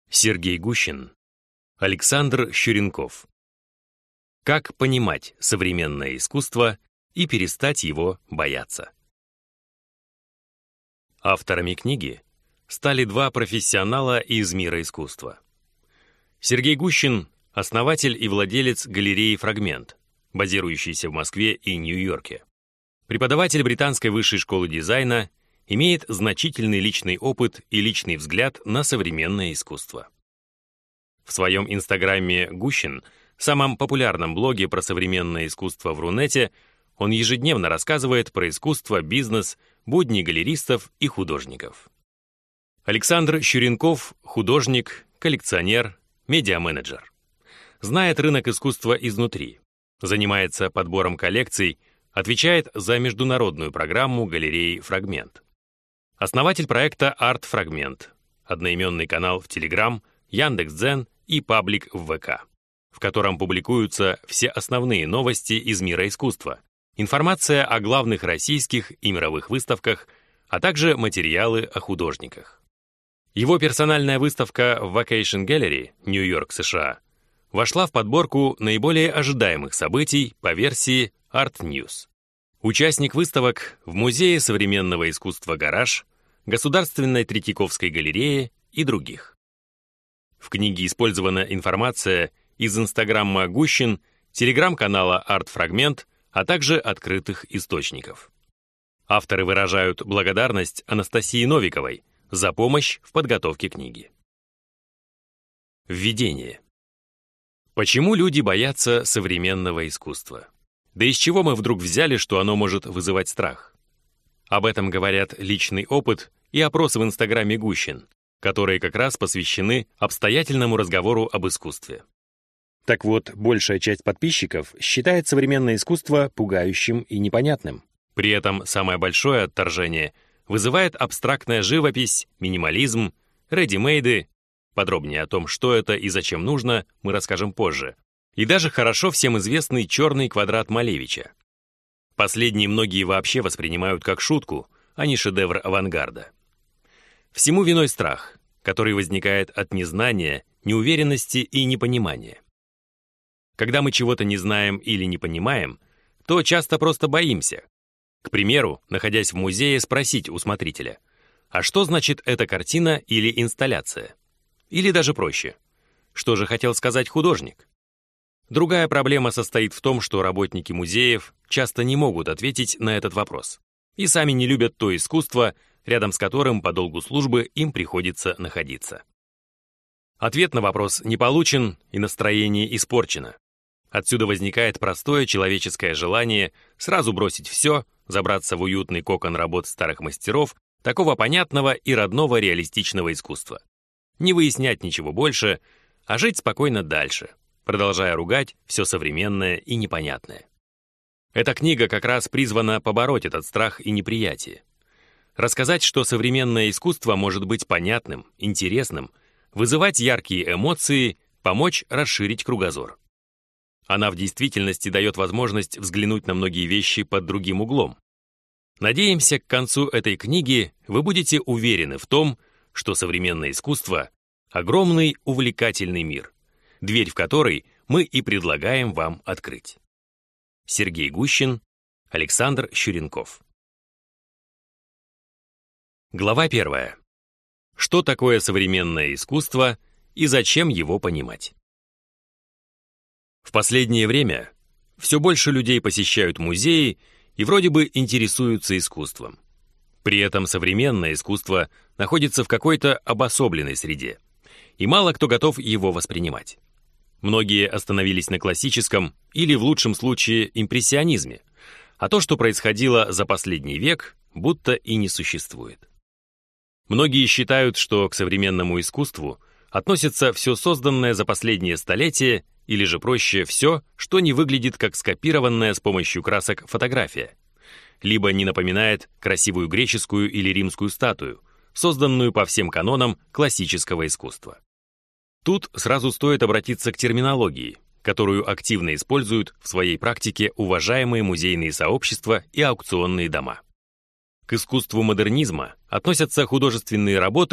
Сергей Гущин, Александр Щуренков. Как понимать современное искусство и перестать его бояться? Авторами книги стали два профессионала из мира искусства. Сергей Гущин – основатель и владелец галереи «Фрагмент», базирующейся в Москве и Нью-Йорке. Преподаватель Британской высшей школы дизайна, имеет значительный личный опыт и личный взгляд на современное искусство. В своем инстаграме Гущин, самом популярном блоге про современное искусство в Рунете, он ежедневно рассказывает про искусство, бизнес, будни галеристов и художников. Александр Щуренков – художник, коллекционер, медиаменеджер. Знает рынок искусства изнутри, занимается подбором коллекций, отвечает за международную программу галереи «Фрагмент». Основатель проекта «Арт-Фрагмент», одноименный канал в Telegram, Яндекс.Дзен и паблик в ВК, в котором публикуются все основные новости из мира искусства, информация о главных российских и мировых выставках, а также материалы о художниках. Его персональная выставка в Vacation Gallery, Нью-Йорк, США, вошла в подборку наиболее ожидаемых событий по версии Art News. Участник выставок в Музее современного искусства «Гараж», Государственной Третьяковской галерее и других. В книге использована информация из инстаграма Гущин, телеграм-канала «Арт-Фрагмент», а также открытых источников. Авторы выражают благодарность Анастасии Новиковой за помощь в подготовке книги. Введение. Почему люди боятся современного искусства? Да из чего мы вдруг взяли, что оно может вызывать страх? Об этом говорят личный опыт и опросы в инстаграме Гущин, которые как раз посвящены обстоятельному разговору об искусстве. Так вот, большая часть подписчиков считает современное искусство пугающим и непонятным. При этом самое большое отторжение вызывает абстрактная живопись, минимализм, редимейды. Подробнее о том, что это и зачем нужно, мы расскажем позже. И даже хорошо всем известный черный квадрат Малевича. Последний многие вообще воспринимают как шутку, а не шедевр авангарда. Всему виной страх, который возникает от незнания, неуверенности и непонимания. Когда мы чего-то не знаем или не понимаем, то часто просто боимся. К примеру, находясь в музее, спросить у смотрителя, а что значит эта картина или инсталляция? Или даже проще, что же хотел сказать художник? Другая проблема состоит в том, что работники музеев часто не могут ответить на этот вопрос и сами не любят то искусство, рядом с которым по долгу службы им приходится находиться. Ответ на вопрос не получен, и настроение испорчено. Отсюда возникает простое человеческое желание сразу бросить все, забраться в уютный кокон работ старых мастеров, такого понятного и родного реалистичного искусства. Не выяснять ничего больше, а жить спокойно дальше, продолжая ругать все современное и непонятное. Эта книга как раз призвана побороть этот страх и неприятие. Рассказать, что современное искусство может быть понятным, интересным, вызывать яркие эмоции, помочь расширить кругозор. Она в действительности дает возможность взглянуть на многие вещи под другим углом. Надеемся, к концу этой книги вы будете уверены в том, что современное искусство — огромный увлекательный мир, дверь в который мы и предлагаем вам открыть. Сергей Гущин, Александр Щуренков. Глава 1. Что такое современное искусство и зачем его понимать? В последнее время все больше людей посещают музеи и вроде бы интересуются искусством. При этом современное искусство находится в какой-то обособленной среде, и мало кто готов его воспринимать. Многие остановились на классическом или, в лучшем случае, импрессионизме, а то, что происходило за последний век, будто и не существует. Многие считают, что к современному искусству относится все созданное за последнее столетие, или же проще все, что не выглядит как скопированная с помощью красок фотография, либо не напоминает красивую греческую или римскую статую, созданную по всем канонам классического искусства. Тут сразу стоит обратиться к терминологии, которую активно используют в своей практике уважаемые музейные сообщества и аукционные дома. К искусству модернизма относятся художественные работы,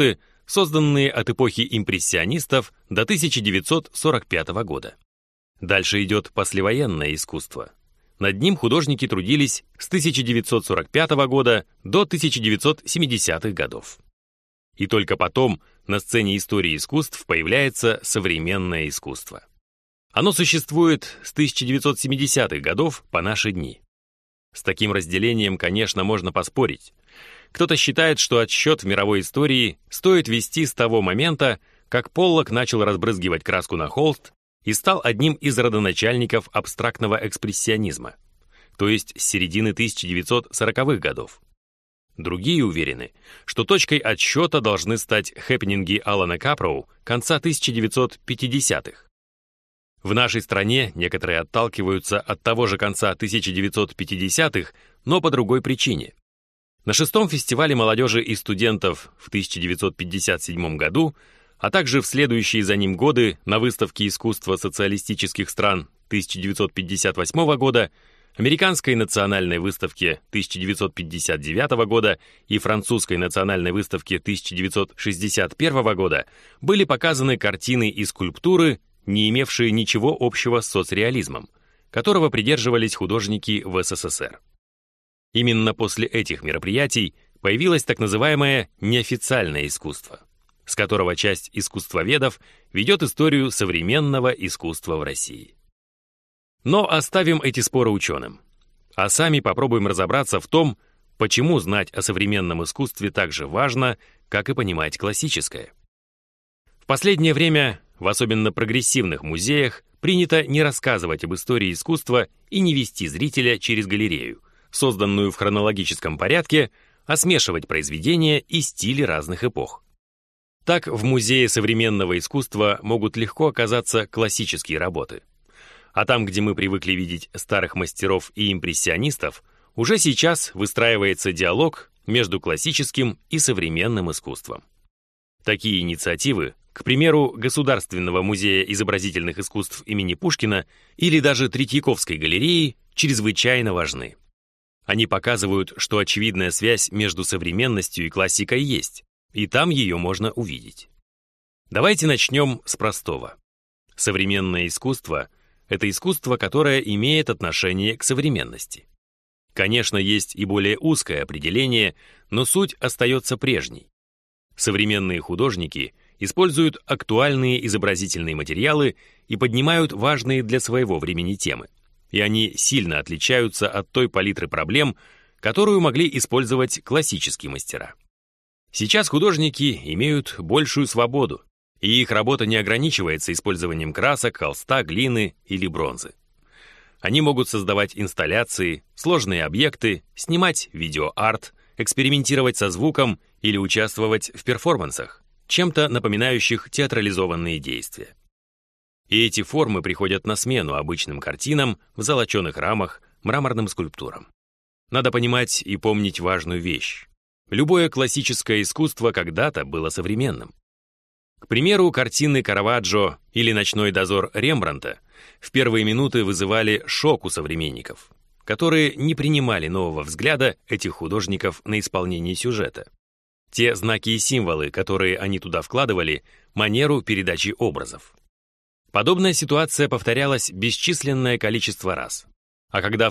созданные от эпохи импрессионистов до 1945 года. Дальше идет послевоенное искусство. Над ним художники трудились с 1945 года до 1970-х годов. И только потом на сцене истории искусств появляется современное искусство. Оно существует с 1970-х годов по наши дни. С таким разделением, конечно, можно поспорить. Кто-то считает, что отсчет в мировой истории стоит вести с того момента, как Поллок начал разбрызгивать краску на холст и стал одним из родоначальников абстрактного экспрессионизма, то есть с середины 1940-х годов. Другие уверены, что точкой отсчета должны стать хэппенинги Алана Капроу конца 1950-х. В нашей стране некоторые отталкиваются от того же конца 1950-х, но по другой причине. На 6-м фестивале молодежи и студентов в 1957 году, а также в следующие за ним годы на выставке искусства социалистических стран 1958 года, Американской национальной выставке 1959 года и Французской национальной выставке 1961 года были показаны картины и скульптуры, не имевшие ничего общего с соцреализмом, которого придерживались художники в СССР. Именно после этих мероприятий появилось так называемое неофициальное искусство, с которого часть искусствоведов ведет историю современного искусства в России. Но оставим эти споры ученым, а сами попробуем разобраться в том, почему знать о современном искусстве так же важно, как и понимать классическое. В последнее время, в особенно прогрессивных музеях, принято не рассказывать об истории искусства и не вести зрителя через галерею, созданную в хронологическом порядке, а смешивать произведения и стили разных эпох. Так, в Музее современного искусства могут легко оказаться классические работы. А там, где мы привыкли видеть старых мастеров и импрессионистов, уже сейчас выстраивается диалог между классическим и современным искусством. Такие инициативы, к примеру, Государственного музея изобразительных искусств имени Пушкина или даже Третьяковской галереи, чрезвычайно важны. Они показывают, что очевидная связь между современностью и классикой есть, и там ее можно увидеть. Давайте начнем с простого. Современное искусство — это искусство, которое имеет отношение к современности. Конечно, есть и более узкое определение, но суть остается прежней. Современные художники используют актуальные изобразительные материалы и поднимают важные для своего времени темы. И они сильно отличаются от той палитры проблем, которую могли использовать классические мастера. Сейчас художники имеют большую свободу, и их работа не ограничивается использованием красок, холста, глины или бронзы. Они могут создавать инсталляции, сложные объекты, снимать видеоарт, экспериментировать со звуком или участвовать в перформансах, чем-то напоминающих театрализованные действия. И эти формы приходят на смену обычным картинам в золоченых рамах, мраморным скульптурам. Надо понимать и помнить важную вещь. Любое классическое искусство когда-то было современным. К примеру, картины Караваджо или «Ночной дозор» Рембрандта в первые минуты вызывали шок у современников, которые не принимали нового взгляда этих художников на исполнение сюжета. Те знаки и символы, которые они туда вкладывали, манеру передачи образов. Подобная ситуация повторялась бесчисленное количество раз. А когда в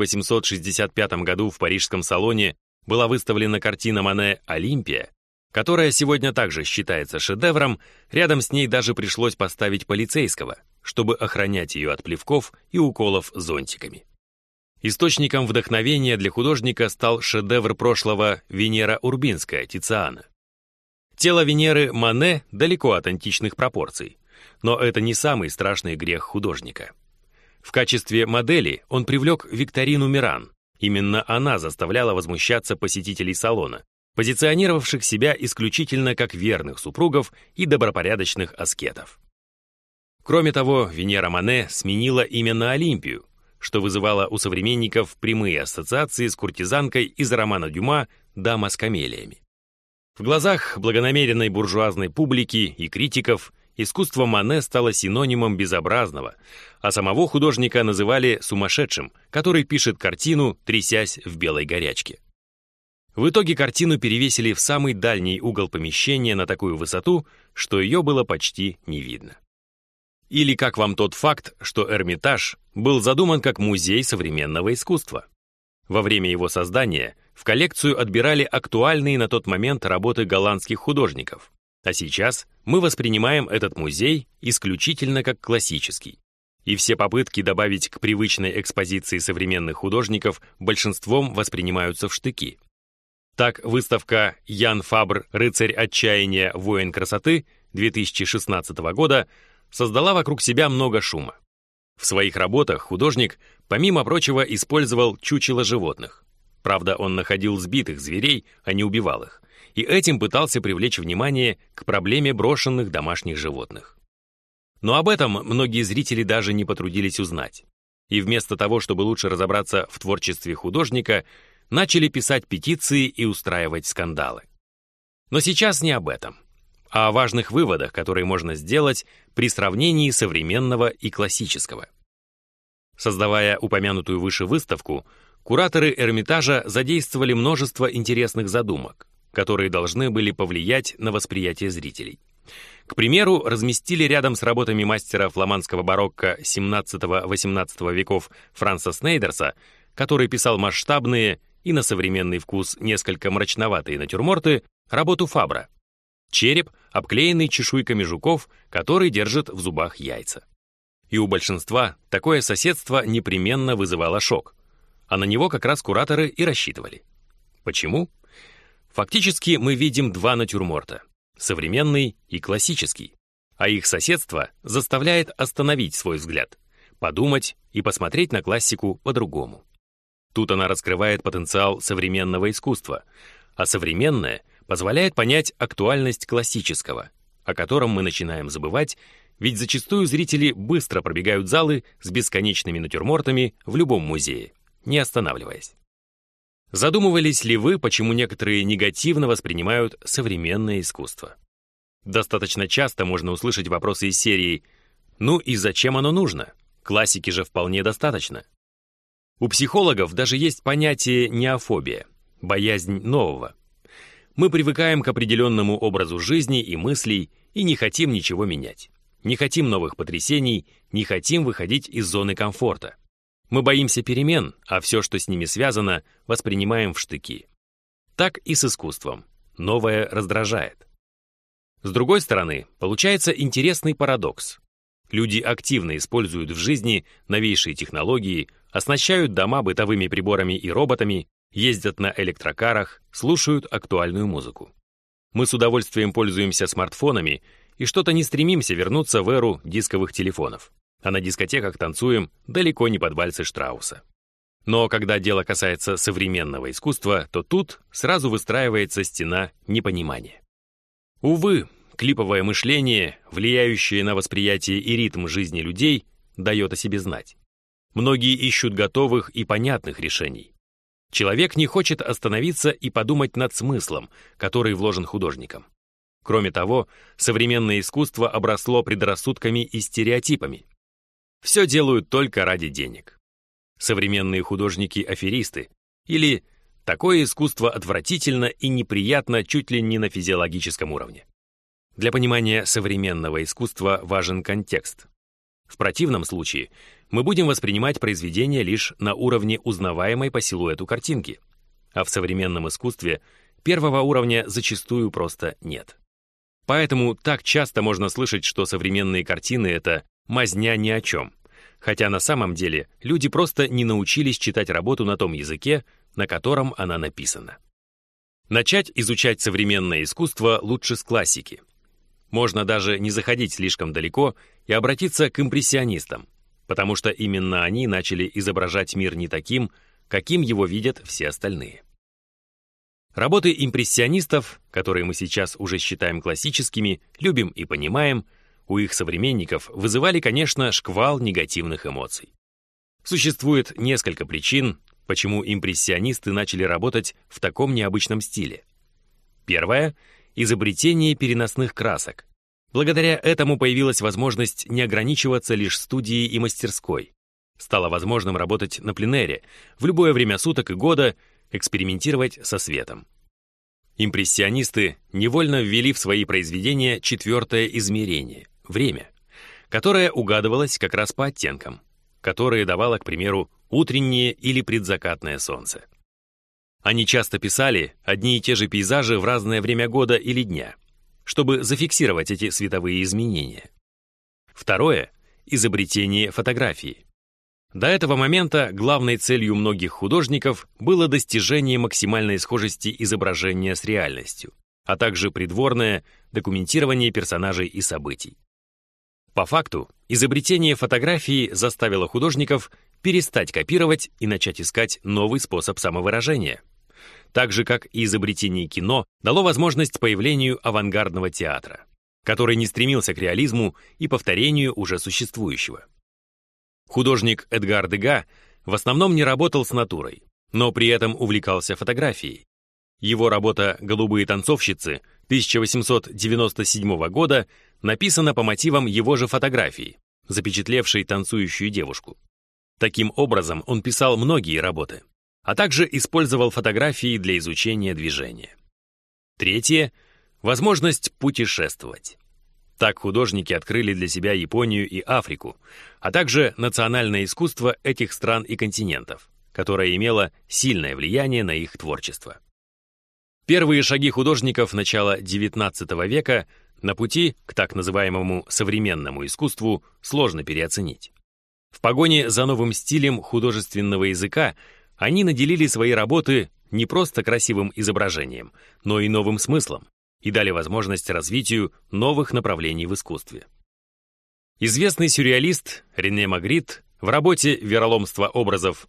1865 году в Парижском салоне была выставлена картина Мане «Олимпия», которая сегодня также считается шедевром, рядом с ней даже пришлось поставить полицейского, чтобы охранять ее от плевков и уколов зонтиками. Источником вдохновения для художника стал шедевр прошлого «Венера Урбинская» Тициана. Тело Венеры Мане далеко от античных пропорций, но это не самый страшный грех художника. В качестве модели он привлек Викторину Миран. Именно она заставляла возмущаться посетителей салона, позиционировавших себя исключительно как верных супругов и добропорядочных аскетов. Кроме того, Венера Мане сменила имя на Олимпию, что вызывало у современников прямые ассоциации с куртизанкой из романа Дюма «Дама с камелиями». В глазах благонамеренной буржуазной публики и критиков искусство Мане стало синонимом безобразного, а самого художника называли сумасшедшим, который пишет картину, трясясь в белой горячке. В итоге картину перевесили в самый дальний угол помещения на такую высоту, что ее было почти не видно. Или как вам тот факт, что Эрмитаж был задуман как музей современного искусства? Во время его создания в коллекцию отбирали актуальные на тот момент работы голландских художников, а сейчас мы воспринимаем этот музей исключительно как классический. И все попытки добавить к привычной экспозиции современных художников большинством воспринимаются в штыки. Так, выставка «Ян Фабр. Рыцарь отчаяния. Воин красоты» 2016 года создала вокруг себя много шума. В своих работах художник, помимо прочего, использовал чучела животных. Правда, он находил сбитых зверей, а не убивал их, и этим пытался привлечь внимание к проблеме брошенных домашних животных. Но об этом многие зрители даже не потрудились узнать. И вместо того, чтобы лучше разобраться в творчестве художника, начали писать петиции и устраивать скандалы. Но сейчас не об этом, а о важных выводах, которые можно сделать при сравнении современного и классического. Создавая упомянутую выше выставку, кураторы Эрмитажа задействовали множество интересных задумок, которые должны были повлиять на восприятие зрителей. К примеру, разместили рядом с работами мастера фламандского барокко XVII-XVIII веков Франца Снейдерса, который писал масштабные и на современный вкус несколько мрачноватые натюрморты, работу Фабра. Череп, обклеенный чешуйками жуков, который держит в зубах яйца. И у большинства такое соседство непременно вызывало шок. А на него как раз кураторы и рассчитывали. Почему? Фактически мы видим два натюрморта — современный и классический. А их соседство заставляет остановить свой взгляд, подумать и посмотреть на классику по-другому. Тут она раскрывает потенциал современного искусства, а современное позволяет понять актуальность классического, о котором мы начинаем забывать, ведь зачастую зрители быстро пробегают залы с бесконечными натюрмортами в любом музее, не останавливаясь. Задумывались ли вы, почему некоторые негативно воспринимают современное искусство? Достаточно часто можно услышать вопросы из серии «Ну и зачем оно нужно? Классики же вполне достаточно». У психологов даже есть понятие неофобия, боязнь нового. Мы привыкаем к определенному образу жизни и мыслей и не хотим ничего менять. Не хотим новых потрясений, не хотим выходить из зоны комфорта. Мы боимся перемен, а все, что с ними связано, воспринимаем в штыки. Так и с искусством. Новое раздражает. С другой стороны, получается интересный парадокс. Люди активно используют в жизни новейшие технологии, оснащают дома бытовыми приборами и роботами, ездят на электрокарах, слушают актуальную музыку. Мы с удовольствием пользуемся смартфонами и что-то не стремимся вернуться в эру дисковых телефонов, а на дискотеках танцуем далеко не под вальсы Штрауса. Но когда дело касается современного искусства, то тут сразу выстраивается стена непонимания. Увы, клиповое мышление, влияющее на восприятие и ритм жизни людей, дает о себе знать. Многие ищут готовых и понятных решений. Человек не хочет остановиться и подумать над смыслом, который вложен художником. Кроме того, современное искусство обросло предрассудками и стереотипами. Все делают только ради денег. Современные художники-аферисты или такое искусство отвратительно и неприятно чуть ли не на физиологическом уровне. Для понимания современного искусства важен контекст. В противном случае мы будем воспринимать произведение лишь на уровне узнаваемой по силуэту картинки, а в современном искусстве первого уровня зачастую просто нет. Поэтому так часто можно слышать, что современные картины — это мазня ни о чем, хотя на самом деле люди просто не научились читать работу на том языке, на котором она написана. Начать изучать современное искусство лучше с классики. Можно даже не заходить слишком далеко и обратиться к импрессионистам, потому что именно они начали изображать мир не таким, каким его видят все остальные. Работы импрессионистов, которые мы сейчас уже считаем классическими, любим и понимаем, у их современников вызывали, конечно, шквал негативных эмоций. Существует несколько причин, почему импрессионисты начали работать в таком необычном стиле. Первое — изобретение переносных красок. Благодаря этому появилась возможность не ограничиваться лишь студией и мастерской. Стало возможным работать на пленэре, в любое время суток и года, экспериментировать со светом. Импрессионисты невольно ввели в свои произведения четвертое измерение — время, которое угадывалось как раз по оттенкам, которые давало, к примеру, утреннее или предзакатное солнце. Они часто писали одни и те же пейзажи в разное время года или дня, чтобы зафиксировать эти световые изменения. Второе — изобретение фотографии. До этого момента главной целью многих художников было достижение максимальной схожести изображения с реальностью, а также придворное документирование персонажей и событий. По факту, изобретение фотографии заставило художников перестать копировать и начать искать новый способ самовыражения. Так же, как и изобретение кино дало возможность появлению авангардного театра, который не стремился к реализму и повторению уже существующего. Художник Эдгар Дега в основном не работал с натурой, но при этом увлекался фотографией. Его работа «Голубые танцовщицы» 1897 года написана по мотивам его же фотографии, запечатлевшей танцующую девушку. Таким образом, он писал многие работы, а также использовал фотографии для изучения движения. Третье — возможность путешествовать. Так художники открыли для себя Японию и Африку, а также национальное искусство этих стран и континентов, которое имело сильное влияние на их творчество. Первые шаги художников начала XIX века на пути к так называемому современному искусству сложно переоценить. В погоне за новым стилем художественного языка они наделили свои работы не просто красивым изображением, но и новым смыслом, и дали возможность развитию новых направлений в искусстве. Известный сюрреалист Рене Магрит в работе «Вероломство образов»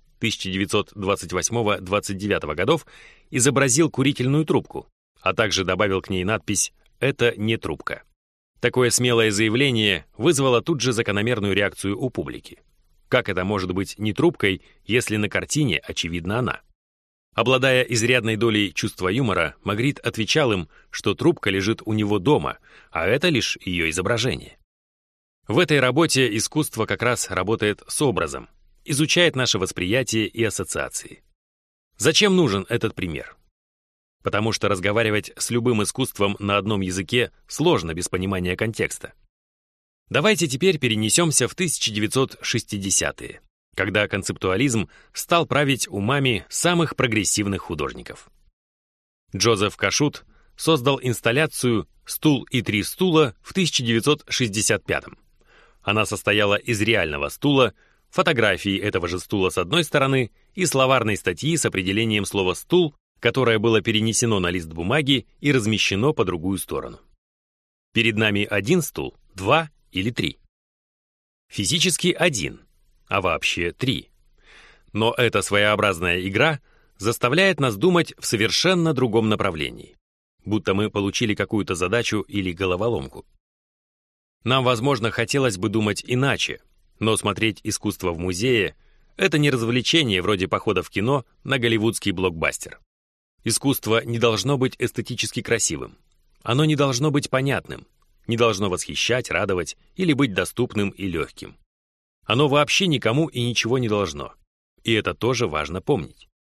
1928-29 годов изобразил курительную трубку, а также добавил к ней надпись «Это не трубка». Такое смелое заявление вызвало тут же закономерную реакцию у публики. Как это может быть не трубкой, если на картине очевидна она? Обладая изрядной долей чувства юмора, Магрит отвечал им, что трубка лежит у него дома, а это лишь ее изображение. В этой работе искусство как раз работает с образом, изучает наше восприятие и ассоциации. Зачем нужен этот пример? Потому что разговаривать с любым искусством на одном языке сложно без понимания контекста. Давайте теперь перенесемся в 1960-е. Когда концептуализм стал править умами самых прогрессивных художников. Джозеф Кашут создал инсталляцию «Стул и три стула» в 1965-м. Она состояла из реального стула, фотографии этого же стула с одной стороны и словарной статьи с определением слова «стул», которое было перенесено на лист бумаги и размещено по другую сторону. Перед нами один стул, два или три. Физически один, а вообще три. Но эта своеобразная игра заставляет нас думать в совершенно другом направлении, будто мы получили какую-то задачу или головоломку. Нам, возможно, хотелось бы думать иначе, но смотреть искусство в музее — это не развлечение вроде похода в кино на голливудский блокбастер. Искусство не должно быть эстетически красивым. Оно не должно быть понятным, не должно восхищать, радовать или быть доступным и легким. Оно вообще никому и ничего не должно. И это тоже важно помнить.